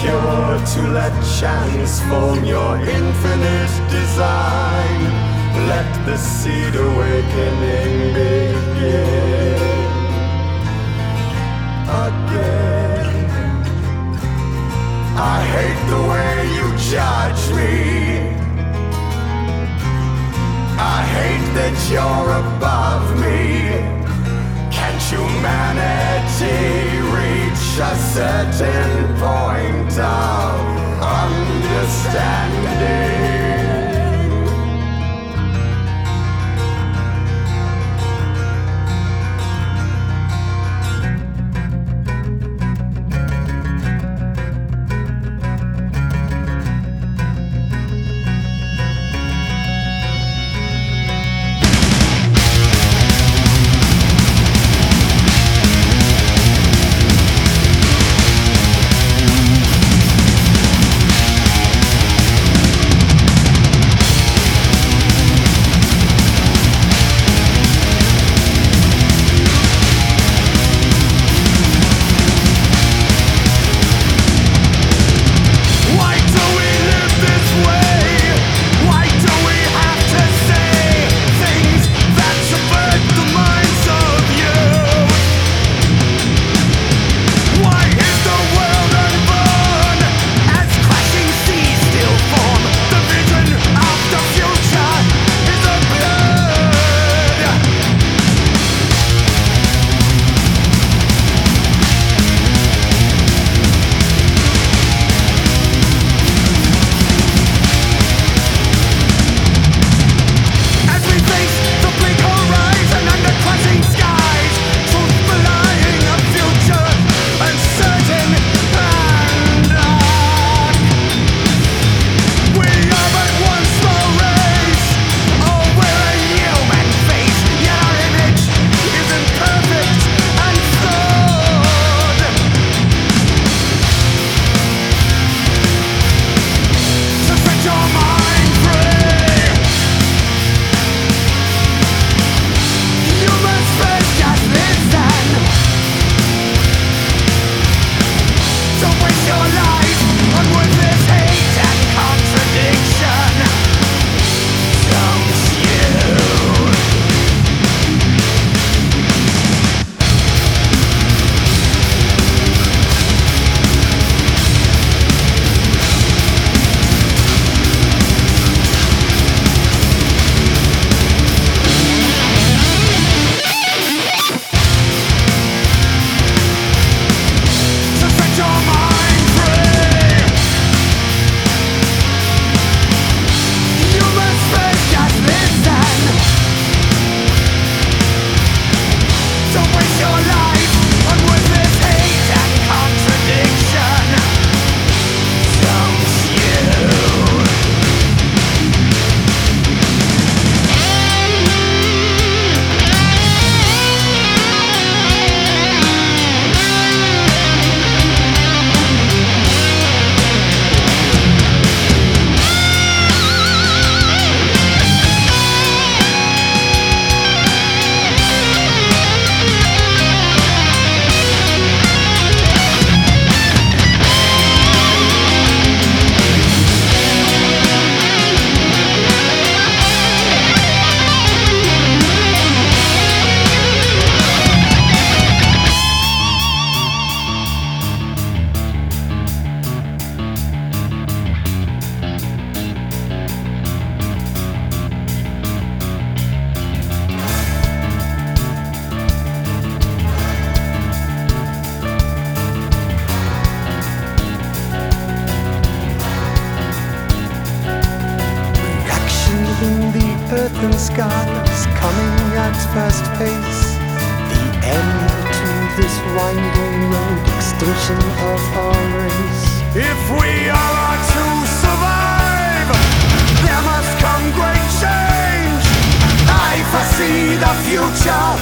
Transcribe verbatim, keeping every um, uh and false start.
pure to let chance form your infinite design. Let the seed awakening begin again. I hate the way you judge me. I hate that you're above me. Can't humanity reach a certain point of understanding? earth and skies coming at fast pace. The end to this winding road, extinction of our race. If we are to survive, there must come great change. I foresee the future